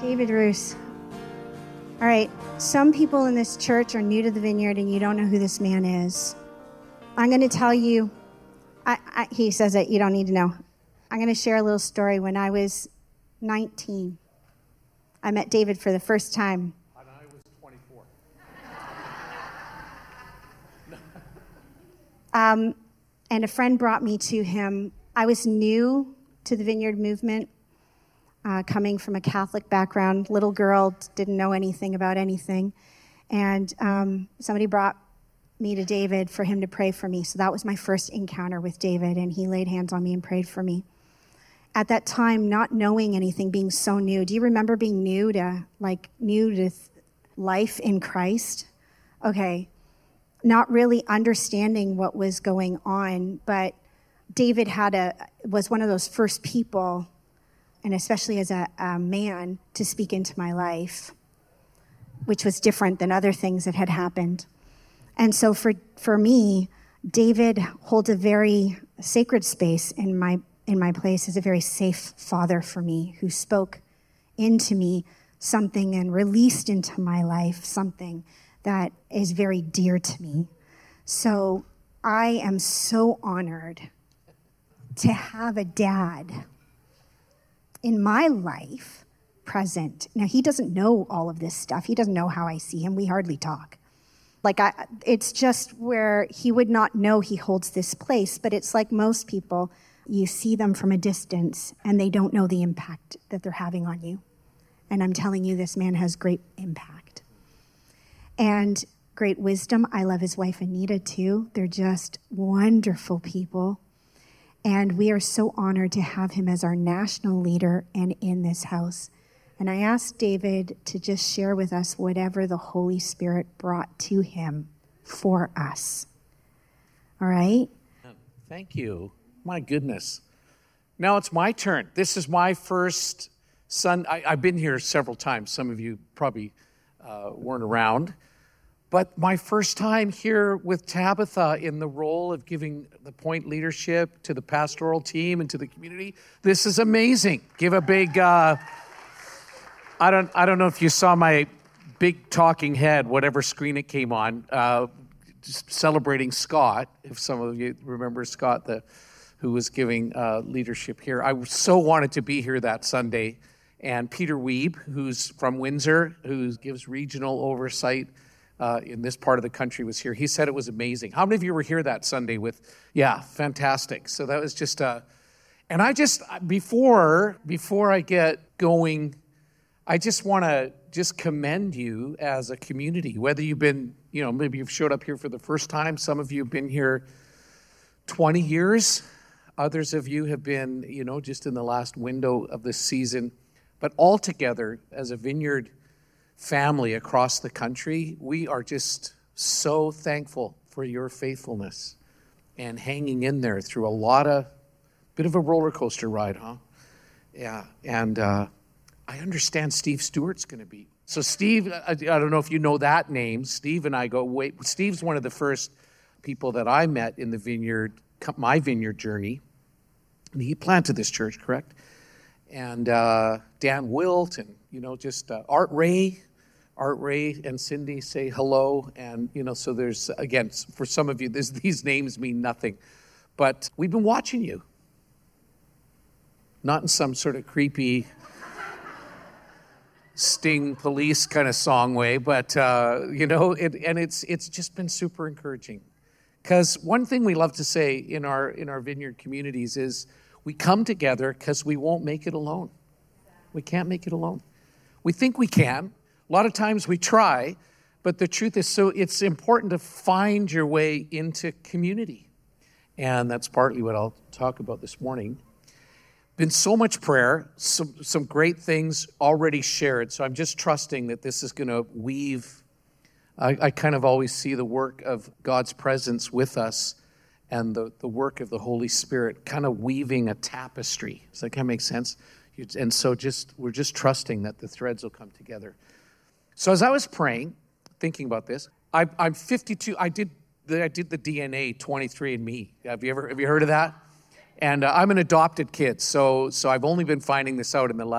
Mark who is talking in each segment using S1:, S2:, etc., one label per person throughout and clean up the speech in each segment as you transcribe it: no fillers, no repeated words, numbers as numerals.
S1: David Roos. All right, some people in this church are new to the Vineyard and you don't know who this man is. I'm going to tell you, he says that you don't need to know. I'm going to share a little story. When I was 19, I met David for the first time.
S2: And I was 24.
S1: And a friend brought me to him. I was new to the Vineyard movement, coming from a Catholic background. Little girl, didn't know anything about anything. And somebody brought me to David for him to pray for me. So that was my first encounter with David, and he laid hands on me and prayed for me. At that time, not knowing anything, being so new. Do you remember being new to life in Christ? Okay. Not really understanding what was going on, but David was one of those first people, and especially as a man, to speak into my life, which was different than other things that had happened. And so for me, David holds a very sacred space in my place as a very safe father for me, who spoke into me something and released into my life something that is very dear to me. So I am so honored to have a dad in my life present. Now, he doesn't know all of this stuff. He doesn't know how I see him. We hardly talk. It's just where he would not know he holds this place, but it's like most people, you see them from a distance and they don't know the impact that they're having on you. And I'm telling you, this man has great impact and great wisdom. I love his wife, Anita, too. They're just wonderful people. And we are so honored to have him as our national leader and in this house. And I asked David to just share with us whatever the Holy Spirit brought to him for us. All right?
S2: Thank you. My goodness. Now it's my turn. This is my first Sunday. I've been here several times. Some of you probably weren't around. But my first time here with Tabitha in the role of giving the point leadership to the pastoral team and to the community. This is amazing. Give a big, I don't know if you saw my big talking head, whatever screen it came on, just celebrating Scott, if some of you remember Scott, who was giving leadership here. I so wanted to be here that Sunday. And Peter Wiebe, who's from Windsor, who gives regional oversight in this part of the country, was here. He said it was amazing. How many of you were here that Sunday yeah, fantastic. So that was just, and I just, before I get going, I just want to just commend you as a community, whether you've been, maybe you've showed up here for the first time. Some of you have been here 20 years. Others of you have been, just in the last window of this season. But all together as a Vineyard family across the country, we are just so thankful for your faithfulness and hanging in there through a bit of a roller coaster ride, huh? Yeah, and I understand Steve Stewart's going to be. So Steve, I don't know if you know that name. Steve and I go, wait, Steve's one of the first people that I met in the Vineyard, my Vineyard journey. And he planted this church, correct? And Dan Wilt and, just Art Ray and Cindy say hello. And, so there's, again, for some of you, these names mean nothing. But we've been watching you. Not in some sort of creepy Sting Police kind of song way, but, and it's just been super encouraging. Because one thing we love to say in our Vineyard communities is we come together because we won't make it alone. We can't make it alone. We think we can. A lot of times we try, but the truth is, so it's important to find your way into community. And that's partly what I'll talk about this morning. Been so much prayer, some great things already shared. So I'm just trusting that this is going to weave. I kind of always see the work of God's presence with us and the work of the Holy Spirit kind of weaving a tapestry. Does that kind of make sense? And so we're just trusting that the threads will come together. So as I was praying, thinking about this, I'm 52. I did the DNA 23andMe. Have you heard of that? And I'm an adopted kid, so I've only been finding this out in the last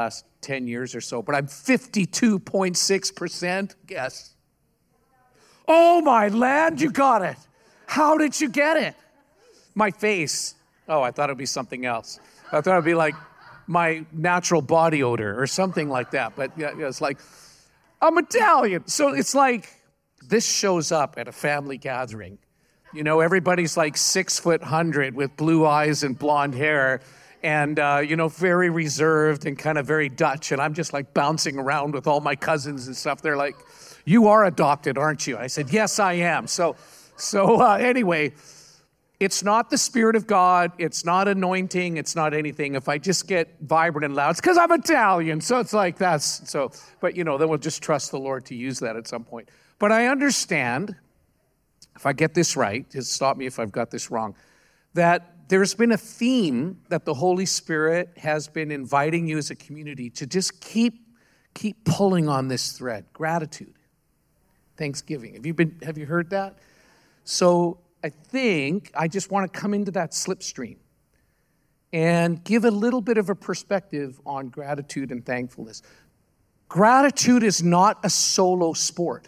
S2: 10 years or so, but I'm 52.6%. Guess. Oh, my land, you got it. How did you get it? My face. Oh, I thought it would be something else. I thought it would be like my natural body odor or something like that. But yeah, it's like, I'm Italian. So it's like this shows up at a family gathering. You know, everybody's like 6'1" with blue eyes and blonde hair and, very reserved and kind of very Dutch. And I'm just like bouncing around with all my cousins and stuff. They're like, you are adopted, aren't you? I said, yes, I am. So anyway, it's not the Spirit of God. It's not anointing. It's not anything. If I just get vibrant and loud, it's because I'm Italian. So it's like that's so. But, then we'll just trust the Lord to use that at some point. But I understand, if I get this right, just stop me if I've got this wrong, that there's been a theme that the Holy Spirit has been inviting you as a community to just keep pulling on this thread. Gratitude, thanksgiving. Have you heard that? So I think I just want to come into that slipstream and give a little bit of a perspective on gratitude and thankfulness. Gratitude is not a solo sport.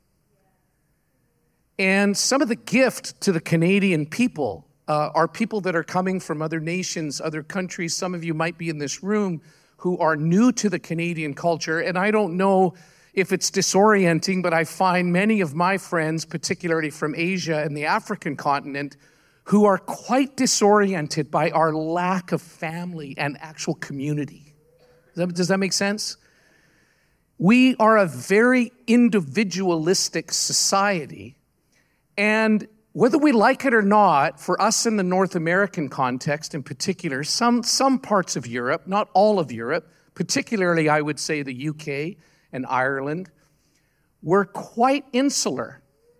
S2: And some of the gift to the Canadian people are people that are coming from other nations, other countries. Some of you might be in this room who are new to the Canadian culture. And I don't know if it's disorienting, but I find many of my friends, particularly from Asia and the African continent, who are quite disoriented by our lack of family and actual community. Does that make sense? We are a very individualistic society. And whether we like it or not, for us in the North American context in particular, some parts of Europe, not all of Europe, particularly I would say the UK and Ireland, we're quite insular.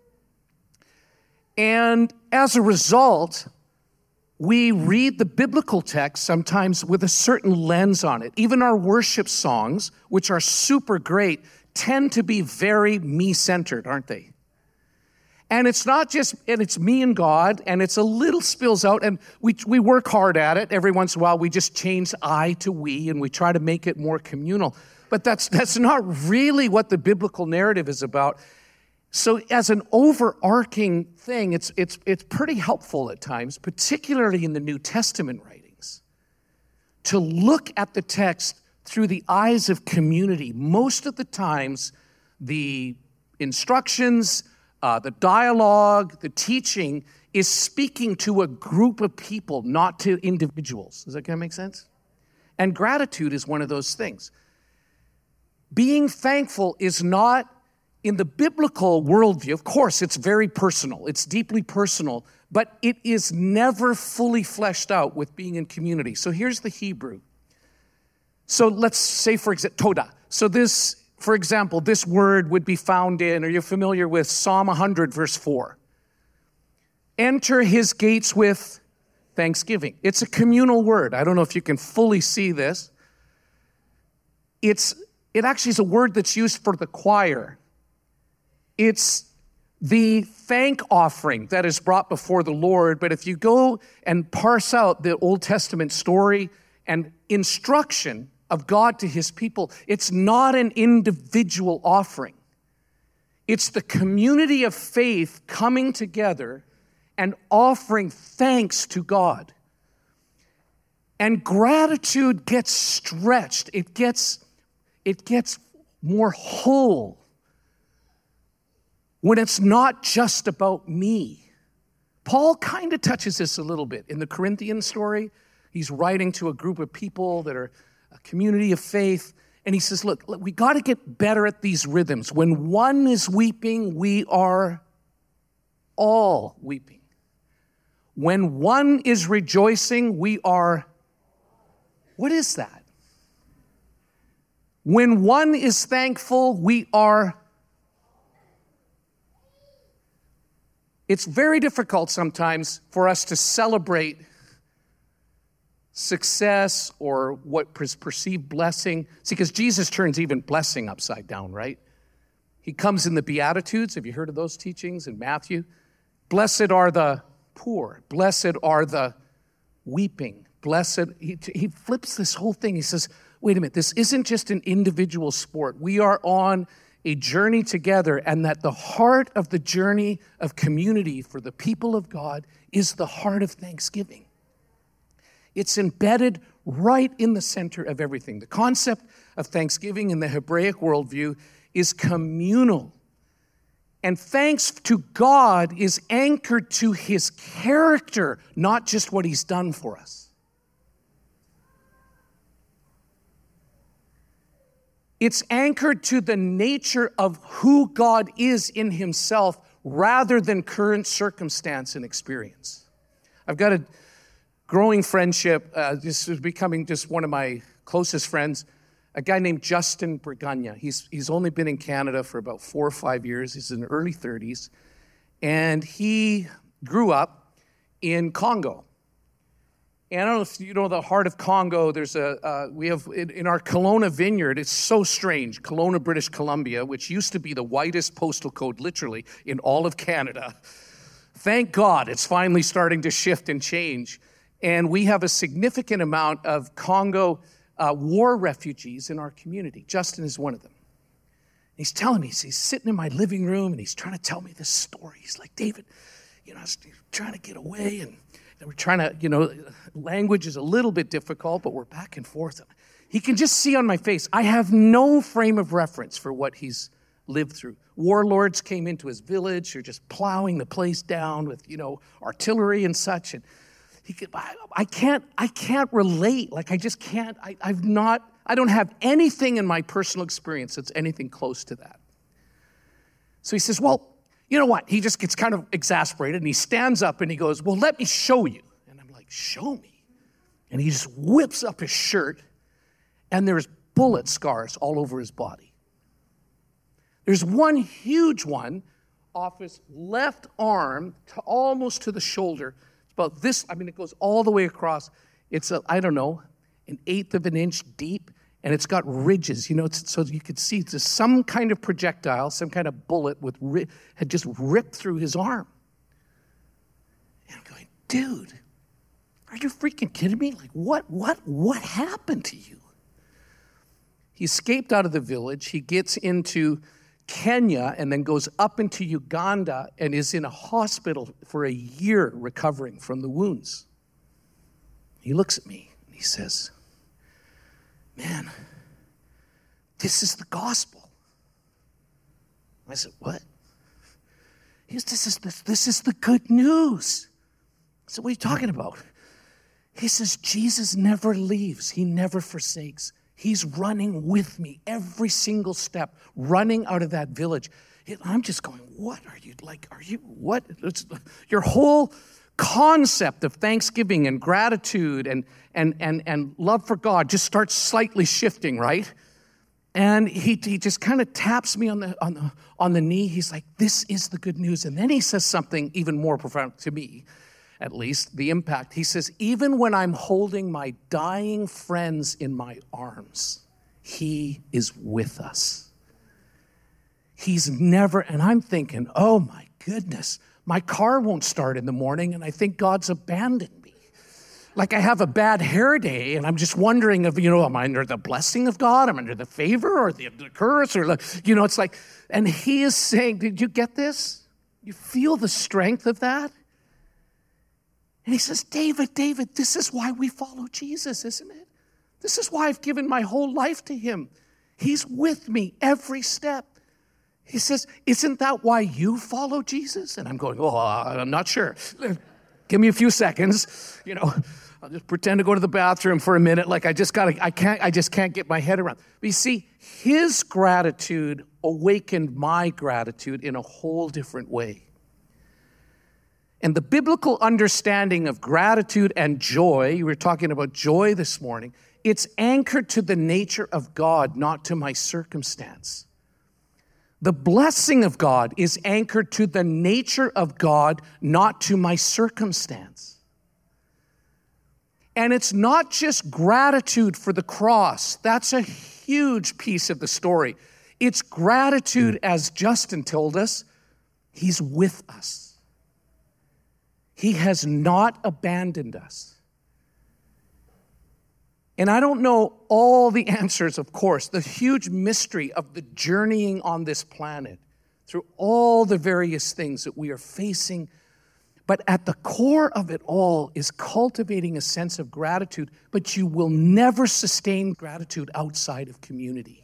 S2: And as a result, we read the biblical text sometimes with a certain lens on it. Even our worship songs, which are super great, tend to be very me-centered, aren't they? And it's not just, and it's me and God, and it's a little spills out, and we work hard at it. Every once in a while, we just change I to we, and we try to make it more communal. But that's not really what the biblical narrative is about. So as an overarching thing, it's pretty helpful at times, particularly in the New Testament writings, to look at the text through the eyes of community. Most of the times, the instructions, the dialogue, the teaching is speaking to a group of people, not to individuals. Does that kind of make sense? And gratitude is one of those things. Being thankful is not, in the biblical worldview, of course, it's very personal. It's deeply personal, but it is never fully fleshed out with being in community. So here's the Hebrew. So let's say, for example, toda. So this, for example, this word would be found in, are you familiar with Psalm 100, verse 4? Enter his gates with thanksgiving. It's a communal word. I don't know if you can fully see this. It actually is a word that's used for the choir. It's the thank offering that is brought before the Lord. But if you go and parse out the Old Testament story and instruction of God to his people, it's not an individual offering. It's the community of faith coming together and offering thanks to God. And gratitude gets stretched. It gets more whole when it's not just about me. Paul kind of touches this a little bit in the Corinthian story. He's writing to a group of people that are a community of faith, and he says, look, we got to get better at these rhythms. When one is weeping, we are all weeping. When one is rejoicing, we are, what is that? When one is thankful, we are. It's very difficult sometimes for us to celebrate success or what is perceived blessing. See, because Jesus turns even blessing upside down, right? He comes in the Beatitudes. Have you heard of those teachings in Matthew? Blessed are the poor. Blessed are the weeping. blessed. He flips this whole thing. He says, wait a minute, this isn't just an individual sport. We are on a journey together, and that the heart of the journey of community for the people of God is the heart of thanksgiving. It's embedded right in the center of everything. The concept of thanksgiving in the Hebraic worldview is communal. And thanks to God is anchored to his character, not just what he's done for us. It's anchored to the nature of who God is in himself rather than current circumstance and experience. I've got a growing friendship. This is becoming just one of my closest friends, a guy named Justin Brigagna. He's only been in Canada for about 4 or 5 years. He's in the early 30s. And he grew up in Congo. And I don't know if you know the heart of Congo. We have in our Kelowna vineyard, it's so strange, Kelowna, British Columbia, which used to be the whitest postal code literally in all of Canada. Thank God it's finally starting to shift and change. And we have a significant amount of Congo war refugees in our community. Justin is one of them. He's telling me, he's sitting in my living room and he's trying to tell me this story. He's like, David, I was trying to get away and we're trying to, language is a little bit difficult, but we're back and forth. He can just see on my face, I have no frame of reference for what he's lived through. Warlords came into his village, they're just plowing the place down with, artillery and such. And I can't relate. Like, I just can't, I don't have anything in my personal experience that's anything close to that. So he says, well, you know what? He just gets kind of exasperated and he stands up and he goes, well, let me show you. And I'm like, show me? And he just whips up his shirt and there's bullet scars all over his body. There's one huge one off his left arm almost to the shoulder. It's about this, it goes all the way across. It's, an 1/8 of an inch deep. And it's got ridges, so you could see it's some kind of projectile, some kind of bullet had just ripped through his arm. And I'm going, dude, are you freaking kidding me? Like, what happened to you? He escaped out of the village. He gets into Kenya and then goes up into Uganda and is in a hospital for a year recovering from the wounds. He looks at me and he says, man, this is the gospel. I said, what? He says, this is the good news. I said, what are you talking about? He says, Jesus never leaves. He never forsakes. He's running with me every single step, running out of that village. I'm just going, what are you, what? Your whole concept of thanksgiving and gratitude and love for God just starts slightly shifting, right? And he just kind of taps me on the knee. He's like, this is the good news. And then he says something even more profound to me, at least, the impact. He says, even when I'm holding my dying friends in my arms, he is with us. He's never, and I'm thinking, oh my goodness, my car won't start in the morning, and I think God's abandoned me. Like I have a bad hair day, and I'm just wondering if, am I under the blessing of God? Am I under the favor or the curse? Or, it's like, and he is saying, did you get this? You feel the strength of that? And he says, David, this is why we follow Jesus, isn't it? This is why I've given my whole life to him. He's with me every step. He says, isn't that why you follow Jesus? And I'm going, I'm not sure. Give me a few seconds. I'll just pretend to go to the bathroom for a minute. Like I just can't get my head around. But you see, his gratitude awakened my gratitude in a whole different way. And the biblical understanding of gratitude and joy, you were talking about joy this morning, it's anchored to the nature of God, not to my circumstance. The blessing of God is anchored to the nature of God, not to my circumstance. And it's not just gratitude for the cross. That's a huge piece of the story. It's gratitude, as Justin told us, he's with us. He has not abandoned us. And I don't know all the answers, of course, the huge mystery of the journeying on this planet through all the various things that we are facing. But at the core of it all is cultivating a sense of gratitude, but you will never sustain gratitude outside of community.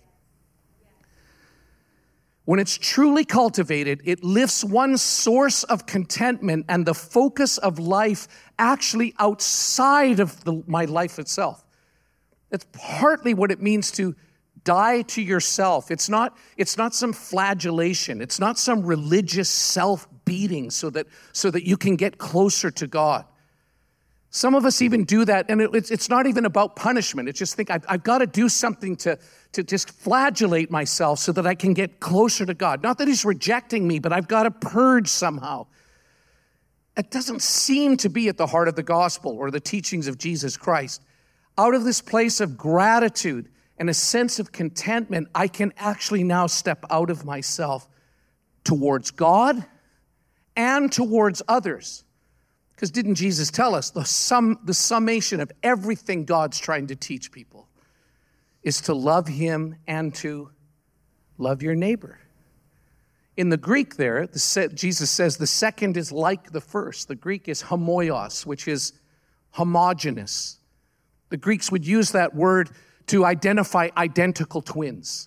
S2: When it's truly cultivated, it lifts one source of contentment and the focus of life actually outside of my life itself. It's partly what it means to die to yourself. It's not some flagellation. It's not some religious self-beating so that you can get closer to God. Some of us even do that, and it's not even about punishment. It's just think, I've got to do something to just flagellate myself so that I can get closer to God. Not that he's rejecting me, but I've got to purge somehow. It doesn't seem to be at the heart of the gospel or the teachings of Jesus Christ. Out of this place of gratitude and a sense of contentment, I can actually now step out of myself towards God and towards others. Because didn't Jesus tell us the summation of everything God's trying to teach people is to love him and to love your neighbor? In the Greek there, Jesus says the second is like the first. The Greek is homoios, which is homogeneous. The Greeks would use that word to identify identical twins.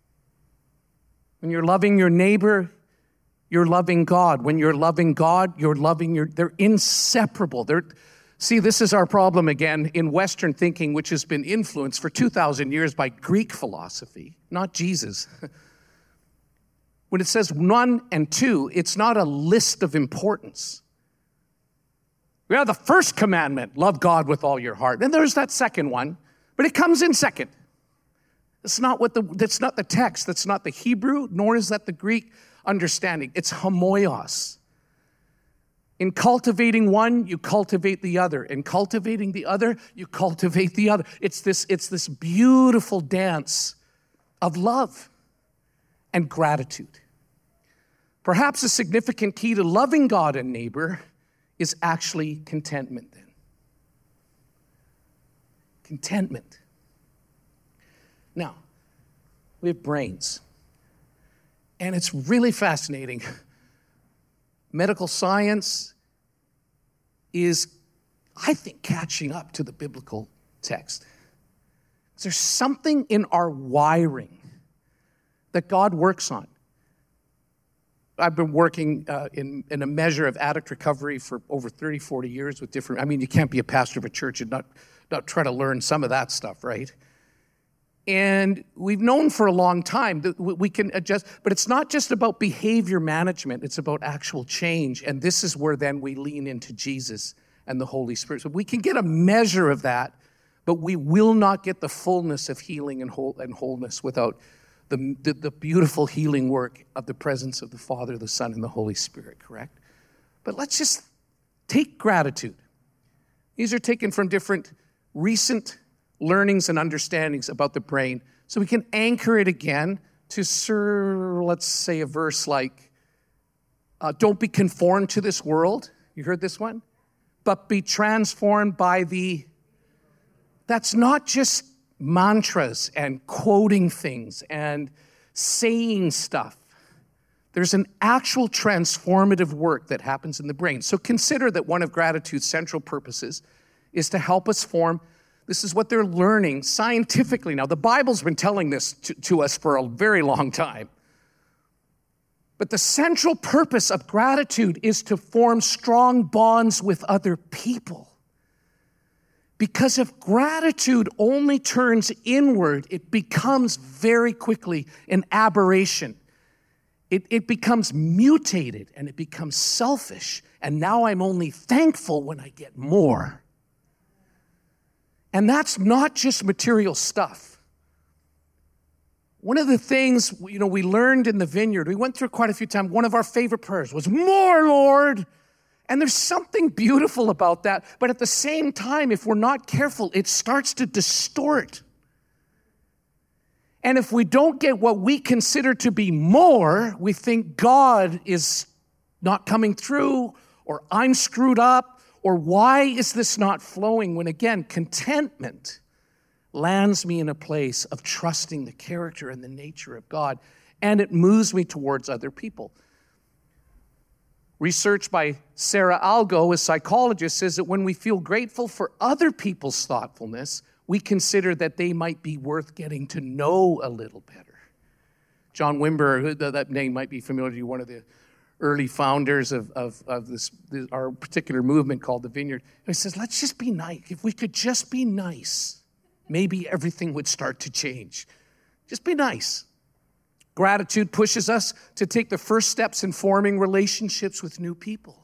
S2: When you're loving your neighbor, you're loving God. When you're loving God, you're loving they're inseparable. See, this is our problem again in Western thinking, which has been influenced for 2,000 years by Greek philosophy, not Jesus. When it says 1 and 2, it's not a list of importance. We have the first commandment, love God with all your heart. And there's that second one, but it comes in second. That's not the text. That's not the Hebrew, nor is that the Greek understanding. It's homoios. In cultivating one, you cultivate the other. In cultivating the other, you cultivate the other. It's this beautiful dance of love and gratitude. Perhaps a significant key to loving God and neighbor is actually contentment then. Contentment. Now, we have brains. And it's really fascinating. Medical science is, I think, catching up to the biblical text. There's something in our wiring that God works on. I've been working in a measure of addict recovery for over 30, 40 years with you can't be a pastor of a church and not try to learn some of that stuff, right? And we've known for a long time that we can adjust, but it's not just about behavior management, it's about actual change. And this is where then we lean into Jesus and the Holy Spirit. So we can get a measure of that, but we will not get the fullness of healing and wholeness without the beautiful healing work of the presence of the Father, the Son, and the Holy Spirit, correct? But let's just take gratitude. These are taken from different recent learnings and understandings about the brain, so we can anchor it again to, let's say, a verse like, don't be conformed to this world. You heard this one? But be transformed by that's not just mantras and quoting things and saying stuff. There's an actual transformative work that happens in the brain. So consider that one of gratitude's central purposes is to help us form. This is what they're learning scientifically. Now, the Bible's been telling this to us for a very long time. But the central purpose of gratitude is to form strong bonds with other people. Because if gratitude only turns inward, it becomes very quickly an aberration. It becomes mutated and it becomes selfish. And now I'm only thankful when I get more. And that's not just material stuff. One of the things, we learned in the vineyard, we went through quite a few times, one of our favorite prayers was, more, Lord. And there's something beautiful about that. But at the same time, if we're not careful, it starts to distort. And if we don't get what we consider to be more, we think God is not coming through, or I'm screwed up, or why is this not flowing? When again, contentment lands me in a place of trusting the character and the nature of God, and it moves me towards other people. Research by Sarah Algo, a psychologist, says that when we feel grateful for other people's thoughtfulness, we consider that they might be worth getting to know a little better. John Wimber, that name might be familiar to you, one of the early founders of our particular movement called the Vineyard. He says, let's just be nice. If we could just be nice, maybe everything would start to change. Just be nice. Gratitude pushes us to take the first steps in forming relationships with new people.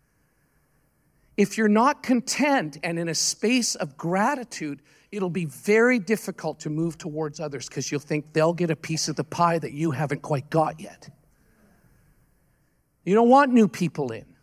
S2: If you're not content and in a space of gratitude, it'll be very difficult to move towards others because you'll think they'll get a piece of the pie that you haven't quite got yet. You don't want new people in.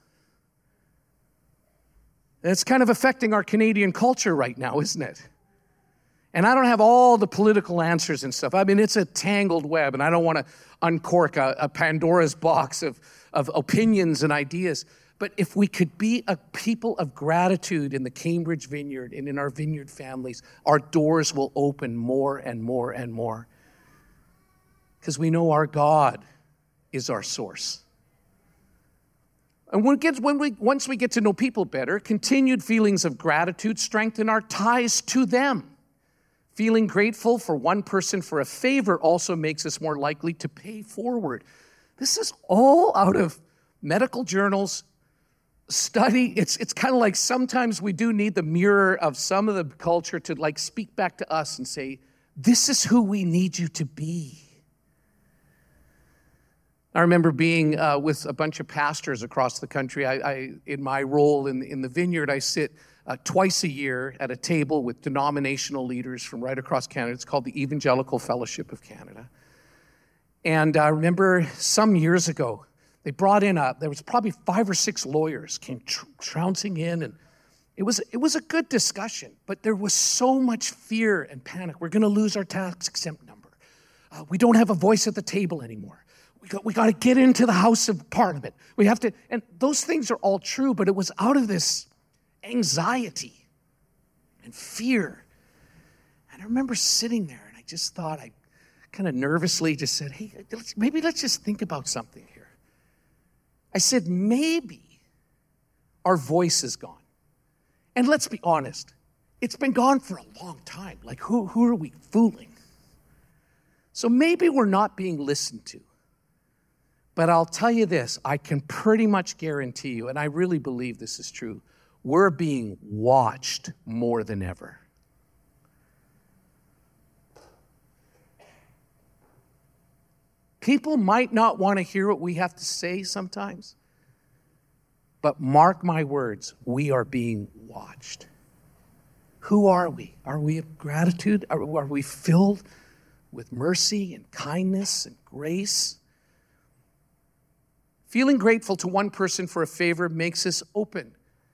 S2: It's kind of affecting our Canadian culture right now, isn't it? And I don't have all the political answers and stuff. I mean, it's a tangled web, and I don't want to uncork a Pandora's box of opinions and ideas. But if we could be a people of gratitude in the Cambridge Vineyard and in our vineyard families, our doors will open more and more and more. Because we know our God is our source. And once we get to know people better, continued feelings of gratitude strengthen our ties to them. Feeling grateful for one person for a favor also makes us more likely to pay forward. This is all out of medical journals, study. It's kind of like sometimes we do need the mirror of some of the culture to like speak back to us and say, this is who we need you to be. I remember being with a bunch of pastors across the country. I in my role in the Vineyard, I sit twice a year at a table with denominational leaders from right across Canada. It's called the Evangelical Fellowship of Canada. And I remember some years ago, they brought in there was probably 5 or 6 lawyers came trouncing in, and it was a good discussion, but there was so much fear and panic. We're going to lose our tax-exempt number. We don't have a voice at the table anymore. We got to get into the House of Parliament. We have to, and those things are all true, but it was out of this anxiety and fear. And I remember sitting there, and I just thought, I kind of nervously just said, hey, maybe let's just think about something here. I said, maybe our voice is gone. And let's be honest, it's been gone for a long time. Like, who are we fooling? So maybe we're not being listened to. But I'll tell you this, I can pretty much guarantee you, and I really believe this is true, we're being watched more than ever. People might not want to hear what we have to say sometimes, but mark my words, we are being watched. Who are we? Are we of gratitude? Are we filled with mercy and kindness and grace? Feeling grateful to one person for a favor makes us open.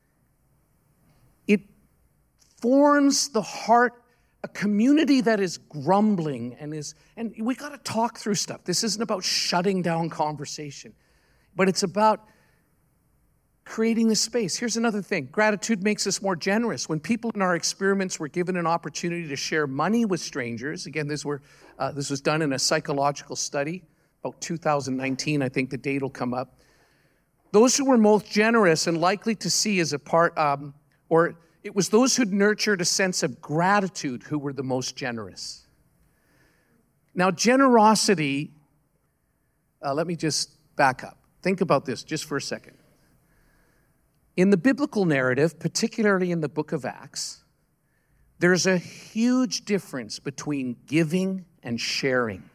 S2: It forms the heart, a community that is grumbling and we got to talk through stuff. This isn't about shutting down conversation, but it's about creating the space. Here's another thing. Gratitude makes us more generous. When people in our experiments were given an opportunity to share money with strangers, again, this was done in a psychological study, about 2019, I think the date will come up. Those who were most generous and likely to see as a part, or it was those who'd nurtured a sense of gratitude who were the most generous. Now, generosity, let me just back up. Think about this just for a second. In the biblical narrative, particularly in the book of Acts, there's a huge difference between giving and sharing.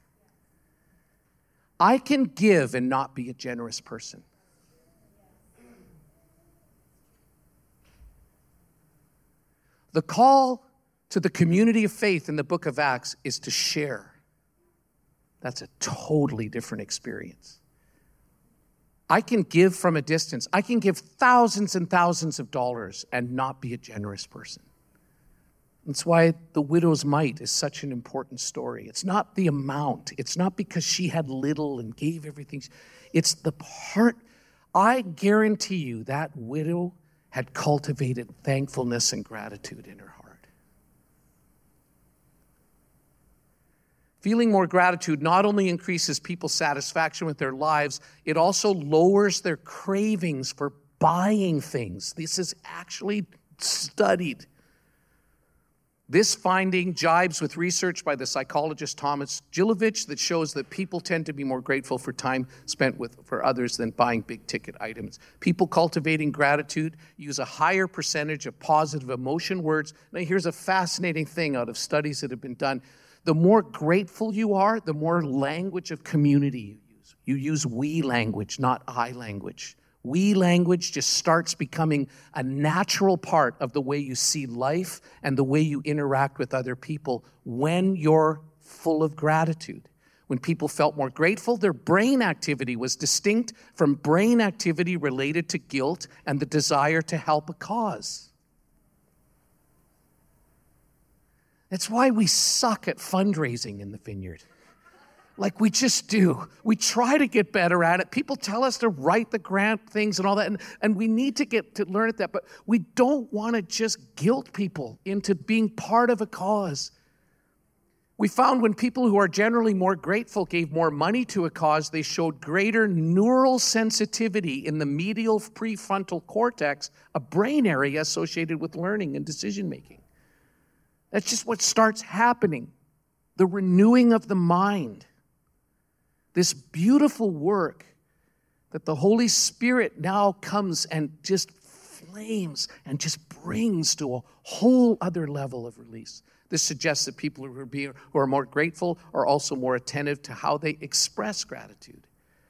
S2: I can give and not be a generous person. The call to the community of faith in the book of Acts is to share. That's a totally different experience. I can give from a distance. I can give thousands and thousands of dollars and not be a generous person. That's why the widow's mite is such an important story. It's not the amount. It's not because she had little and gave everything. It's the part. I guarantee you that widow had cultivated thankfulness and gratitude in her heart. Feeling more gratitude not only increases people's satisfaction with their lives, it also lowers their cravings for buying things. This is actually studied. This finding jibes with research by the psychologist Thomas Gilovich that shows that people tend to be more grateful for time spent for others than buying big-ticket items. People cultivating gratitude use a higher percentage of positive emotion words. Now, here's a fascinating thing out of studies that have been done. The more grateful you are, the more language of community you use. You use we language, not I language. We language just starts becoming a natural part of the way you see life and the way you interact with other people when you're full of gratitude. When people felt more grateful, their brain activity was distinct from brain activity related to guilt and the desire to help a cause. That's why we suck at fundraising in the Vineyard. Like we just do. We try to get better at it. People tell us to write the grant things and all that, and we need to get to learn at that, but we don't want to just guilt people into being part of a cause. We found when people who are generally more grateful gave more money to a cause, they showed greater neural sensitivity in the medial prefrontal cortex, a brain area associated with learning and decision-making. That's just what starts happening. The renewing of the mind. This beautiful work that the Holy Spirit now comes and just flames and just brings to a whole other level of release. This suggests that people who are more grateful are also more attentive to how they express gratitude.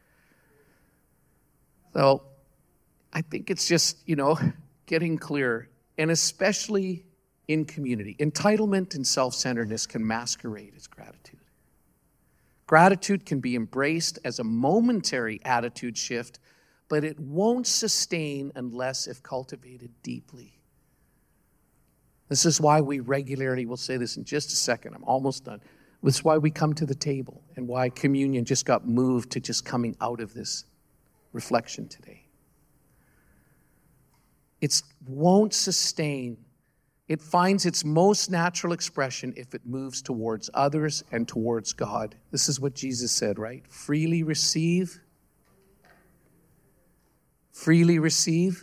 S2: So I think it's just, getting clear, and especially in community. Entitlement and self-centeredness can masquerade as gratitude. Gratitude can be embraced as a momentary attitude shift, but it won't sustain unless if cultivated deeply. This is why we regularly, we'll say this in just a second, I'm almost done. This is why we come to the table and why communion just got moved to just coming out of this reflection today. It won't sustain. It finds its most natural expression if it moves towards others and towards God. This is what Jesus said, right? Freely receive. Freely receive.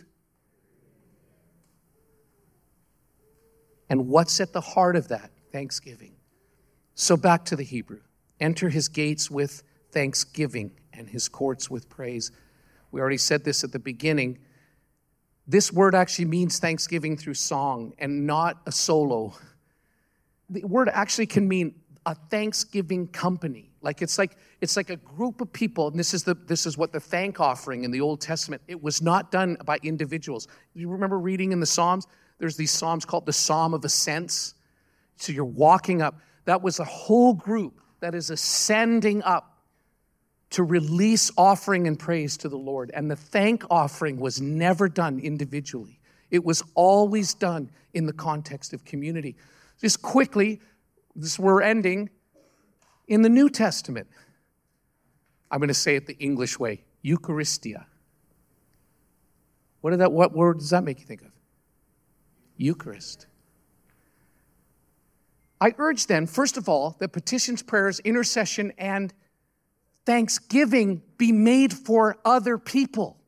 S2: And what's at the heart of that? Thanksgiving. So back to the Hebrew. Enter his gates with thanksgiving and his courts with praise. We already said this at the beginning. This word actually means thanksgiving through song and not a solo. The word actually can mean a thanksgiving company. It's like a group of people, and this is what the thank offering in the Old Testament, it was not done by individuals. You remember reading in the Psalms? There's these Psalms called the Psalm of Ascents. So you're walking up. That was a whole group that is ascending up to release offering and praise to the Lord. And the thank offering was never done individually. It was always done in the context of community. Just quickly, we're ending in the New Testament. I'm going to say it the English way, Eucharistia. What word does that make you think of? Eucharist. I urge then, first of all, that petitions, prayers, intercession, and thanksgiving be made for other people.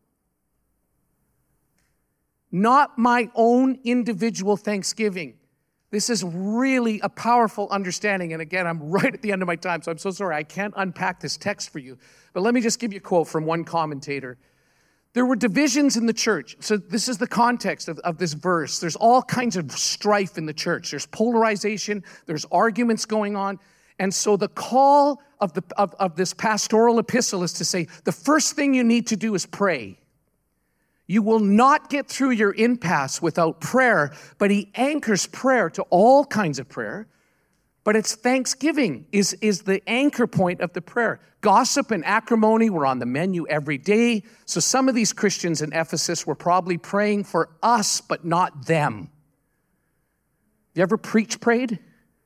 S2: Not my own individual thanksgiving. This is really a powerful understanding. And again, I'm right at the end of my time, so I'm so sorry. I can't unpack this text for you. But let me just give you a quote from one commentator. There were divisions in the church. So this is the context of this verse. There's all kinds of strife in the church. There's polarization. There's arguments going on. And so the call of this pastoral epistle is to say, the first thing you need to do is pray. You will not get through your impasse without prayer, but he anchors prayer to all kinds of prayer. But it's thanksgiving is the anchor point of the prayer. Gossip and acrimony were on the menu every day. So some of these Christians in Ephesus were probably praying for us, but not them. You ever prayed?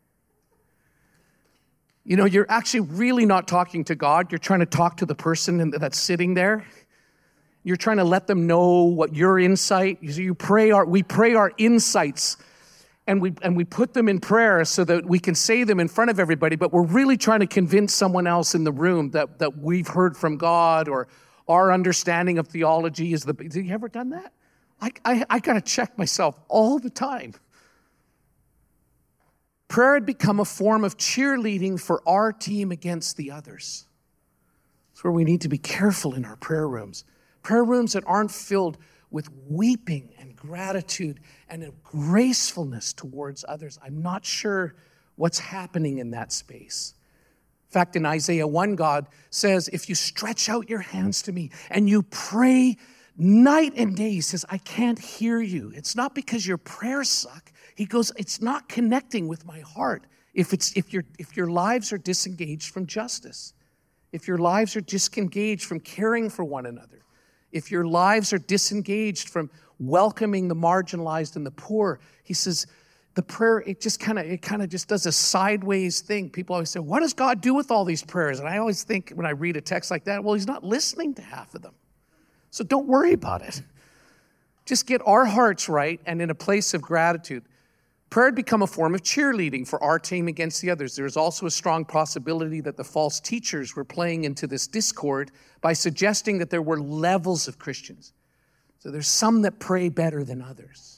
S2: You're actually really not talking to God. You're trying to talk to the person that's sitting there. You're trying to let them know what your insight. We pray our insights and we put them in prayer so that we can say them in front of everybody, but we're really trying to convince someone else in the room that we've heard from God, or our understanding of theology is Have you ever done that? I got to check myself all the time. Prayer had become a form of cheerleading for our team against the others. That's where we need to be careful in our prayer rooms. Prayer rooms that aren't filled with weeping and gratitude and a gracefulness towards others. I'm not sure what's happening in that space. In fact, in Isaiah 1, God says, if you stretch out your hands to me and you pray night and day, he says, I can't hear you. It's not because your prayers suck. He goes, it's not connecting with my heart. If your lives are disengaged from justice, if your lives are disengaged from caring for one another, if your lives are disengaged from welcoming the marginalized and the poor, he says, the prayer, it kind of just does a sideways thing. People always say, what does God do with all these prayers? And I always think when I read a text like that, well, he's not listening to half of them. So don't worry about it. Just get our hearts right and in a place of gratitude. Prayer had become a form of cheerleading for our team against the others. There's also a strong possibility that the false teachers were playing into this discord by suggesting that there were levels of Christians. So there's some that pray better than others.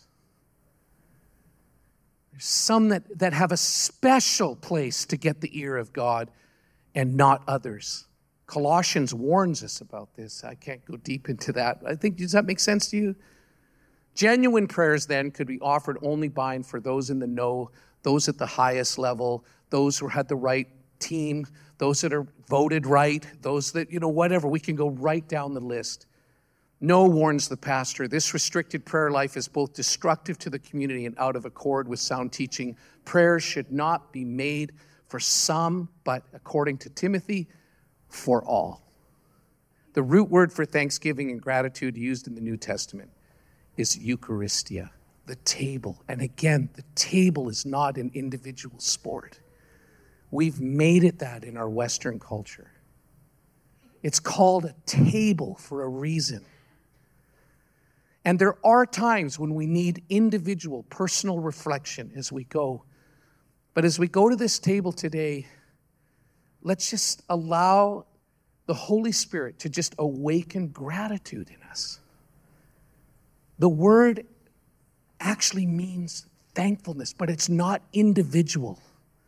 S2: There's some that have a special place to get the ear of God and not others. Colossians warns us about this. I can't go deep into that. I think, does that make sense to you? Genuine prayers then could be offered only by and for those in the know, those at the highest level, those who had the right team, those that are voted right, those that, whatever. We can go right down the list. No, warns the pastor, this restricted prayer life is both destructive to the community and out of accord with sound teaching. Prayers should not be made for some, but according to Timothy, for all. The root word for thanksgiving and gratitude used in the New Testament is Eucharistia, the table. And again, the table is not an individual sport. We've made it that in our Western culture. It's called a table for a reason. And there are times when we need individual, personal reflection as we go. But as we go to this table today, let's just allow the Holy Spirit to just awaken gratitude in us. The word actually means thankfulness, but it's not individual.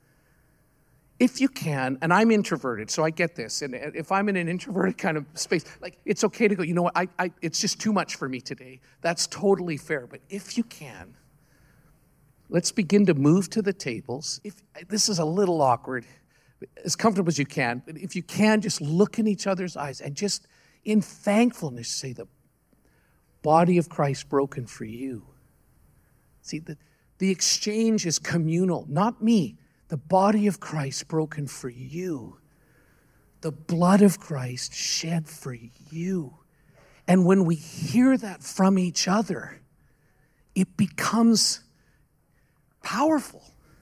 S2: If you can, and I'm introverted, so I get this, and if I'm in an introverted kind of space, it's okay to go, you know what, it's just too much for me today. That's totally fair, but if you can, let's begin to move to the tables. This is a little awkward, as comfortable as you can, but if you can, just look in each other's eyes and just in thankfulness say, the body of Christ broken for you. See, the exchange is communal, not me. The body of Christ broken for you. The blood of Christ shed for you. And when we hear that from each other, it becomes powerful.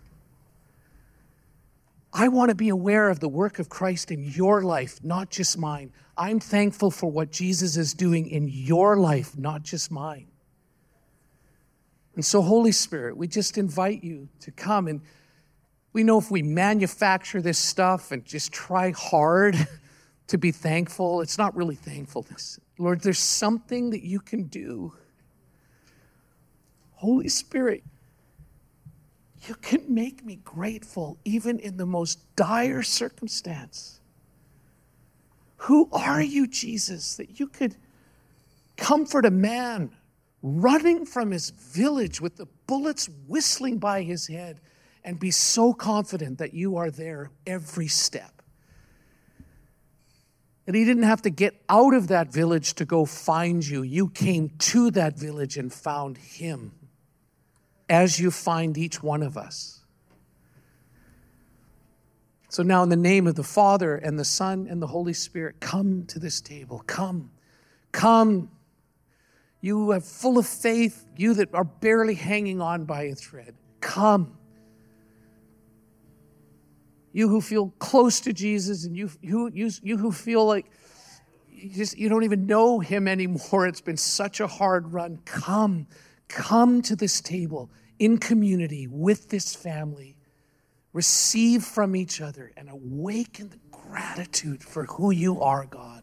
S2: I want to be aware of the work of Christ in your life, not just mine. I'm thankful for what Jesus is doing in your life, not just mine. And so, Holy Spirit, we just invite you to come. And we know if we manufacture this stuff and just try hard to be thankful, it's not really thankfulness. Lord, there's something that you can do. Holy Spirit, you can make me grateful even in the most dire circumstance. Who are you, Jesus, that you could comfort a man running from his village with the bullets whistling by his head and be so confident that you are there every step? That he didn't have to get out of that village to go find you. You came to that village and found him, as you find each one of us. So now in the name of the Father and the Son and the Holy Spirit, come to this table. Come. Come. You who are full of faith, you that are barely hanging on by a thread. Come. You who feel close to Jesus and you who feel like you don't even know him anymore. It's been such a hard run. Come to this table. in community with this family, receive from each other and awaken the gratitude for who you are, God.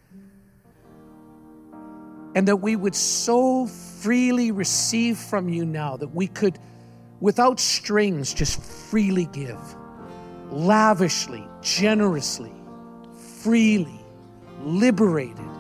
S2: And that we would so freely receive from you now that we could, without strings, just freely give, lavishly, generously, freely, liberated,